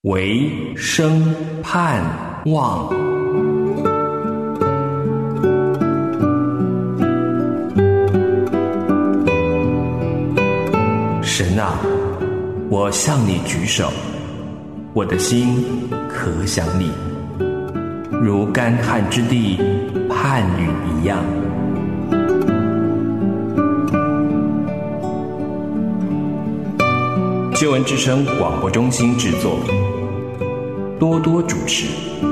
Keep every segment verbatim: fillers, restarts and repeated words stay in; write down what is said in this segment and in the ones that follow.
唯生盼望。神啊，我向你举手，我的心可想你，如干旱之地盼雨一样。救恩之声广播中心制作，多多主持。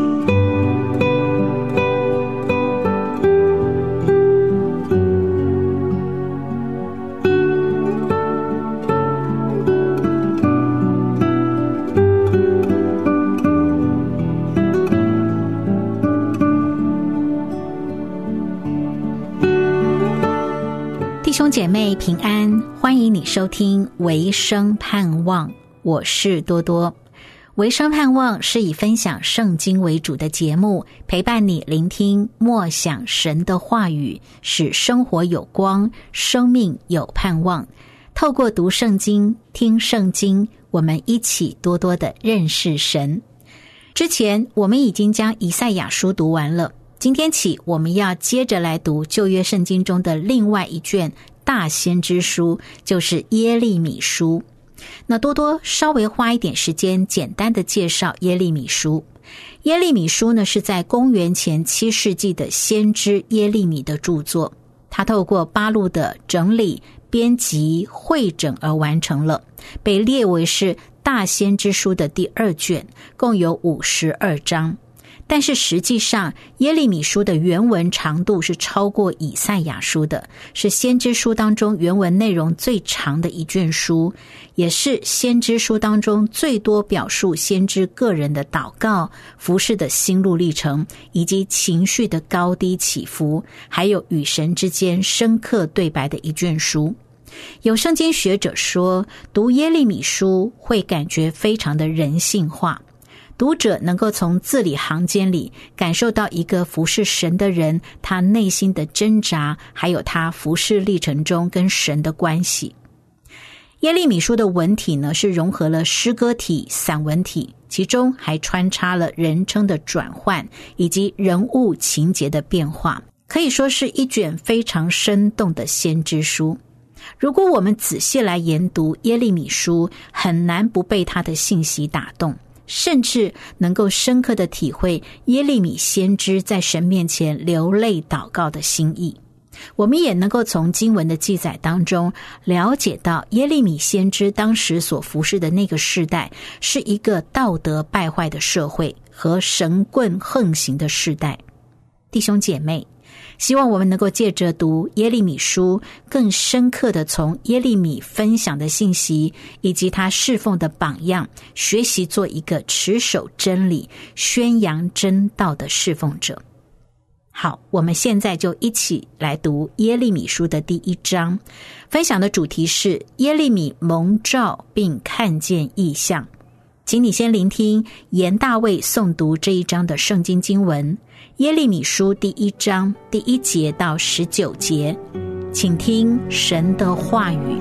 弟兄姐妹平安，欢迎你收听唯生盼望，我是多多。唯生盼望是以分享圣经为主的节目，陪伴你聆听默想神的话语，使生活有光，生命有盼望。透过读圣经、听圣经，我们一起多多的认识神。之前我们已经将以赛亚书读完了，今天起我们要接着来读旧约圣经中的另外一卷大先知书，就是耶利米书。那多多稍微花一点时间简单的介绍耶利米书。耶利米书呢，是在公元前七世纪的先知耶利米的著作，他透过巴录的整理、编辑、汇整而完成了，被列为是大先知书的第二卷，共有五十二章。但是实际上耶利米书的原文长度是超过以赛亚书的，是先知书当中原文内容最长的一卷书，也是先知书当中最多表述先知个人的祷告、服事的心路历程，以及情绪的高低起伏，还有与神之间深刻对白的一卷书。有圣经学者说，读耶利米书会感觉非常的人性化，读者能够从字里行间里感受到一个服侍神的人他内心的挣扎，还有他服侍历程中跟神的关系。耶利米书的文体呢，是融合了诗歌体、散文体，其中还穿插了人称的转换以及人物情节的变化，可以说是一卷非常生动的先知书。如果我们仔细来研读耶利米书，很难不被他的信息打动，甚至能够深刻的体会耶利米先知在神面前流泪祷告的心意。我们也能够从经文的记载当中了解到，耶利米先知当时所服侍的那个世代是一个道德败坏的社会和神棍横行的世代。弟兄姐妹，希望我们能够借着读耶利米书，更深刻的从耶利米分享的信息以及他侍奉的榜样，学习做一个持守真理、宣扬真道的侍奉者。好，我们现在就一起来读耶利米书的第一章，分享的主题是耶利米蒙召并看见异象。请你先聆听严大卫诵读这一章的圣经经文，耶利米书第一章第一节到十九节，请听神的话语。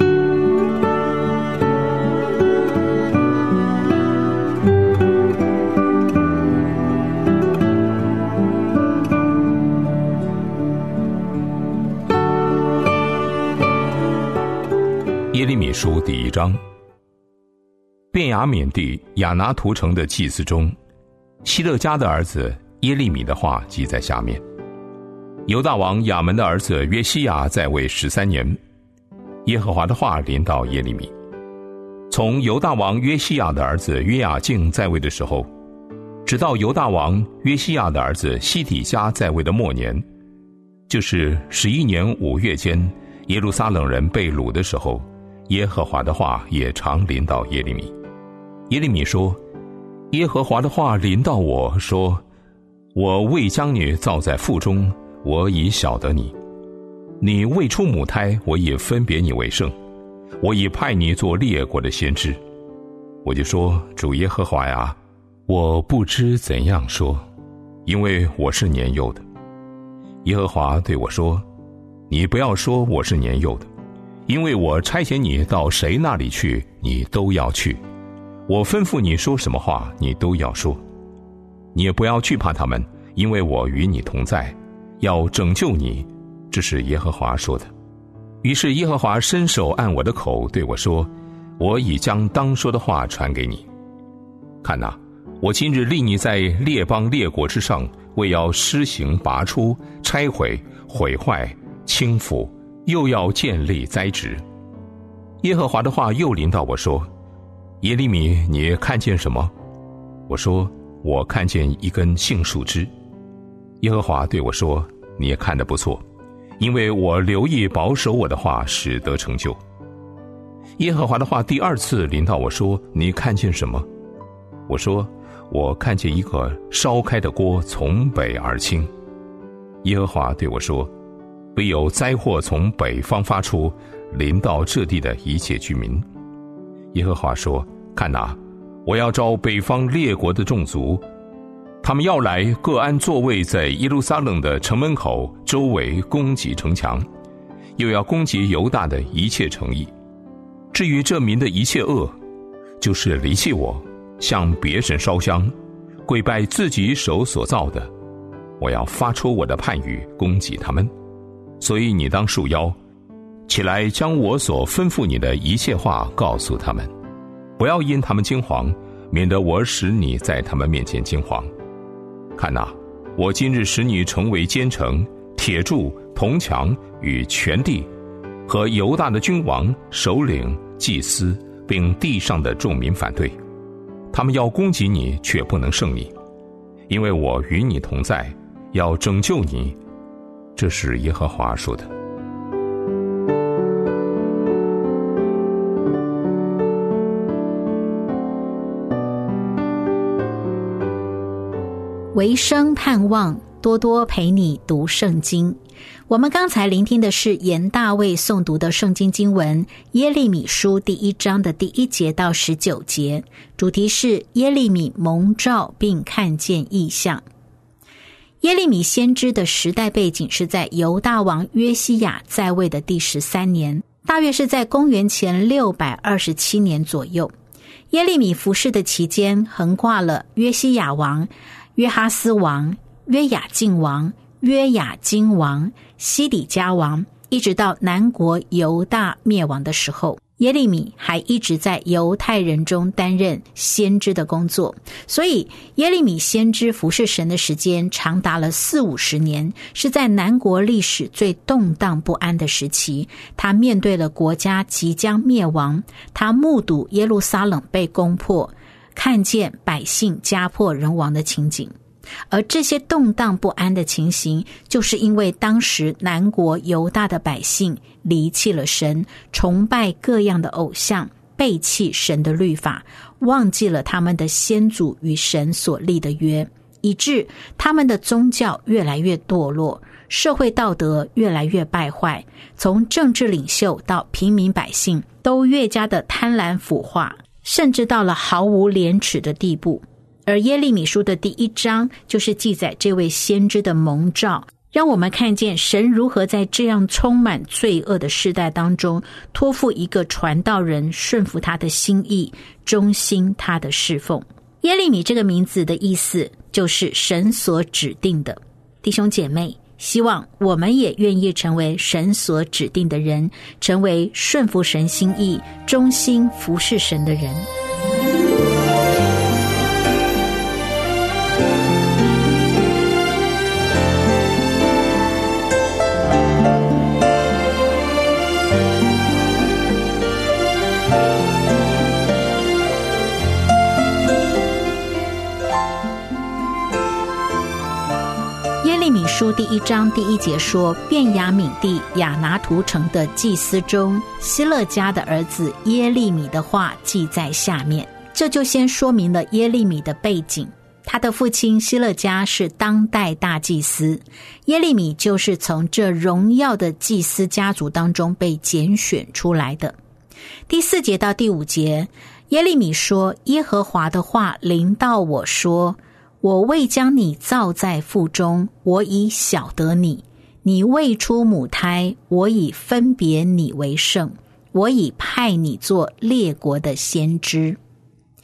耶利米书第一章。便雅悯地亚拿图城的祭司中，希勒家的儿子耶利米的话记在下面。犹大王亚门的儿子约西亚在位十三年，耶和华的话临到耶利米。从犹大王约西亚的儿子约雅敬在位的时候，直到犹大王约西亚的儿子西底家在位的末年，就是十一年五月间，耶路撒冷人被掳的时候，耶和华的话也常临到耶利米。耶利米说，耶和华的话临到我说，我未将你造在腹中，我已晓得你；你未出母胎，我已分别你为圣，我已派你做列国的先知。我就说，主耶和华呀，我不知怎样说，因为我是年幼的。耶和华对我说，你不要说我是年幼的，因为我差遣你到谁那里去，你都要去。 我吩咐你说什么话，你都要说。你也不要惧怕他们，因为我与你同在，要拯救你。这是耶和华说的。于是耶和华伸手按我的口对我说，我已将当说的话传给你。看哪，我今日立你在列邦列国之上，为要施行拔出、拆毁、毁坏、倾覆，又要建立栽植。耶和华的话又临到我说，耶利米，你看见什么？我说，我看见一根杏树枝。耶和华对我说，你也看得不错，因为我留意保守我的话，使得成就。耶和华的话第二次临到我说，你看见什么？我说，我看见一个烧开的锅从北而倾。耶和华对我说，必有灾祸从北方发出，临到这地的一切居民。耶和华说，看哪，我要召北方列国的众族，他们要来各安座位，在耶路撒冷的城门口周围攻击城墙，又要攻击犹大的一切城邑。至于这民的一切恶，就是离弃我，向别神烧香，跪拜自己手所造的，我要发出我的判语攻击他们。所以你当束腰，起来将我所吩咐你的一切话告诉他们，不要因他们惊惶，免得我使你在他们面前惊惶。看哪，我今日使你成为坚城、铁柱、铜墙，与全地和犹大的君王、首领、祭司，并地上的众民反对。他们要攻击你，却不能胜你，因为我与你同在，要拯救你。这是耶和华说的。 维生盼望，多多陪你读圣经。我们刚才聆听的是严大卫诵读的圣经经文耶利米书第一章的第一节到十九节，主题是耶利米蒙召并看见异象。耶利米先知的时代背景是在犹大王约西亚在位的第十三年，大约是在公元前六百二十七年左右。耶利米服侍的期间横跨了约西亚王、约哈斯王、约雅敬王、约雅斤王、西底家王，一直到南国犹大灭亡的时候，耶利米还一直在犹太人中担任先知的工作，所以耶利米先知服侍神的时间长达了四五十年，是在南国历史最动荡不安的时期。他面对了国家即将灭亡，他目睹耶路撒冷被攻破，看见百姓家破人亡的情景。而这些动荡不安的情形，就是因为当时南国犹大的百姓离弃了神，崇拜各样的偶像，背弃神的律法，忘记了他们的先祖与神所立的约，以致他们的宗教越来越堕落，社会道德越来越败坏，从政治领袖到平民百姓都越加的贪婪腐化，甚至到了毫无廉耻的地步。而耶利米书的第一章就是记载这位先知的蒙召，让我们看见神如何在这样充满罪恶的世代当中，托付一个传道人顺服他的心意，忠心他的侍奉。耶利米这个名字的意思就是神所指定的。弟兄姐妹，希望我们也愿意成为神所指定的人，成为顺服神心意、忠心服侍神的人。耶利米书第一章第一节说，便雅悯地亚拿图城的祭司中，希勒家的儿子耶利米的话记在下面。这就先说明了耶利米的背景。他的父亲希勒家是当代大祭司，耶利米就是从这荣耀的祭司家族当中被拣选出来的。第四节到第五节，耶利米说，耶和华的话临到我说，我未将你造在腹中，我已晓得你；你未出母胎，我已分别你为圣，我已派你做列国的先知。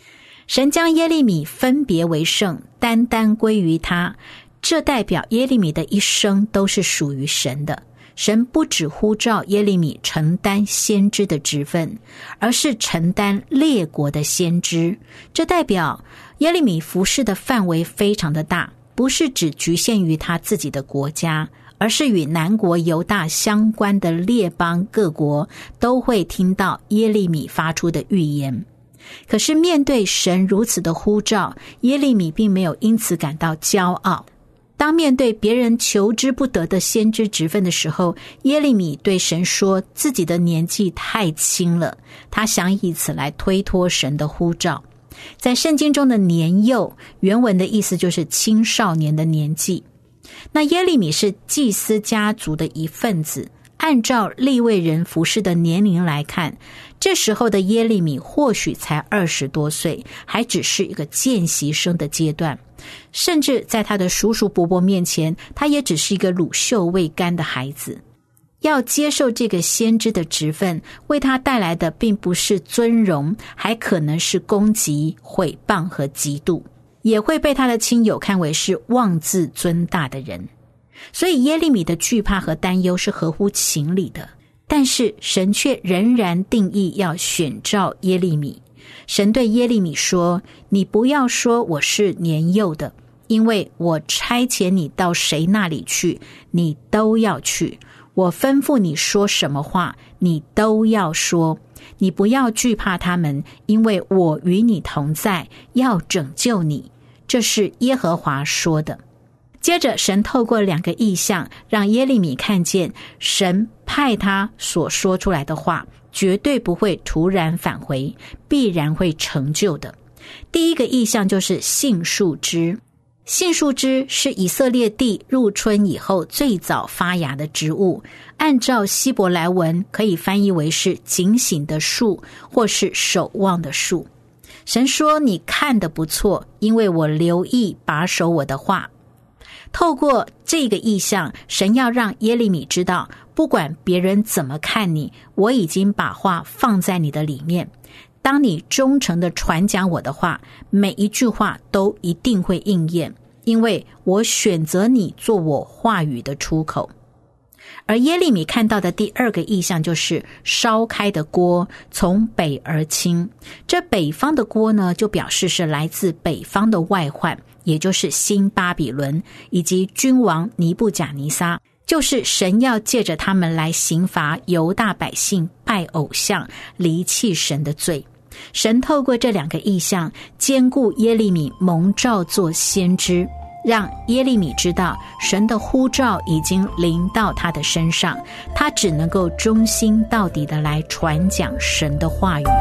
神将耶利米分别为圣，单单归于他，这代表耶利米的一生都是属于神的。神不只呼召耶利米承担先知的职分，而是承担列国的先知。这代表耶利米服事的范围非常的大，不是只局限于他自己的国家，而是与南国犹大相关的列邦各国都会听到耶利米发出的预言。可是面对神如此的呼召，耶利米并没有因此感到骄傲。当面对别人求之不得的先知职分的时候，耶利米对神说自己的年纪太轻了，他想以此来推脱神的呼召。在圣经中的年幼，原文的意思就是青少年的年纪。那耶利米是祭司家族的一份子，按照利未人服事的年龄来看，这时候的耶利米或许才二十多岁，还只是一个见习生的阶段，甚至在他的叔叔伯伯面前，他也只是一个乳臭未干的孩子。要接受这个先知的职分，为他带来的并不是尊荣，还可能是攻击、毁谤和嫉妒，也会被他的亲友看为是妄自尊大的人。所以耶利米的惧怕和担忧是合乎情理的，但是神却仍然定义要选召耶利米。神对耶利米说，你不要说我是年幼的，因为我差遣你到谁那里去，你都要去，我吩咐你说什么话，你都要说，你不要惧怕他们，因为我与你同在，要拯救你。这是耶和华说的。接着神透过两个异象，让耶利米看见神派他所说出来的话绝对不会突然返回，必然会成就的。第一个异象就是杏树枝。杏树枝是以色列地入春以后最早发芽的植物，按照希伯来文可以翻译为是警醒的树，或是守望的树。神说，你看得不错，因为我留意把守我的话。透过这个意象，神要让耶利米知道，不管别人怎么看你，我已经把话放在你的里面。当你忠诚地传讲我的话，每一句话都一定会应验，因为我选择你做我话语的出口。而耶利米看到的第二个意象就是烧开的锅从北而倾。这北方的锅呢，就表示是来自北方的外患，也就是新巴比伦以及君王尼布甲尼撒，就是神要借着他们来刑罚犹大百姓拜偶像、离弃神的罪。神透过这两个意象，兼顾耶利米蒙召做先知，让耶利米知道神的呼召已经临到他的身上，他只能够忠心到底的来传讲神的话语。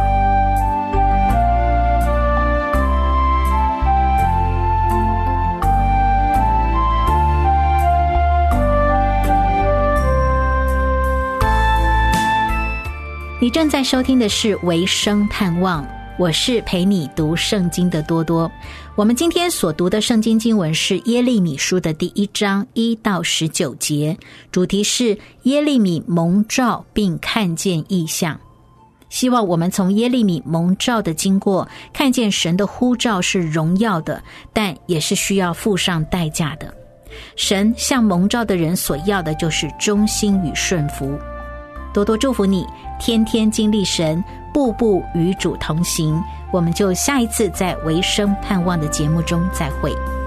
你正在收听的是维生盼望，我是陪你读圣经的多多。我们今天所读的圣经经文是耶利米书的第一章一到十九节，主题是耶利米蒙召并看见异象。希望我们从耶利米蒙召的经过，看见神的呼召是荣耀的，但也是需要付上代价的。神向蒙召的人所要的就是忠心与顺服。多多祝福你，天天经历神，步步与主同行。我们就下一次在维生盼望的节目中再会。